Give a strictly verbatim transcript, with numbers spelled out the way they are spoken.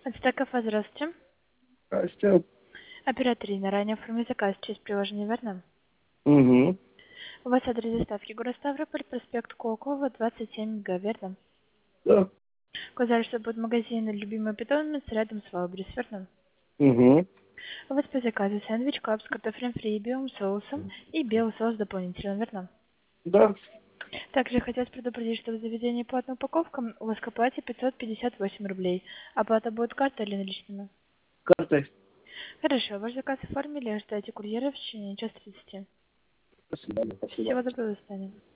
Ацтек кафе, здравствуйте. Костя. Оператор Ирина, ранее оформили заказ через приложение, верно? Угу. У вас адрес доставки город Ставрополь, проспект Колокова, двадцать семь га, верно? Да. Указали, что будет магазин «Любимый питомец» рядом с Валбрис, верно? Угу. У вас по заказу сэндвич, клаб с картофелем фри и белым соусом и белый соус дополнительно, верно? Да. Также хотелось предупредить, что в заведении платная упаковка у вас к оплате пятьсот пятьдесят восемь рублей. Оплата будет картой или наличными? Картой. Хорошо, ваш заказ оформили, ожидайте курьера в течение часа тридцати. До свидания. Всего Спасибо. доброго, до свидания.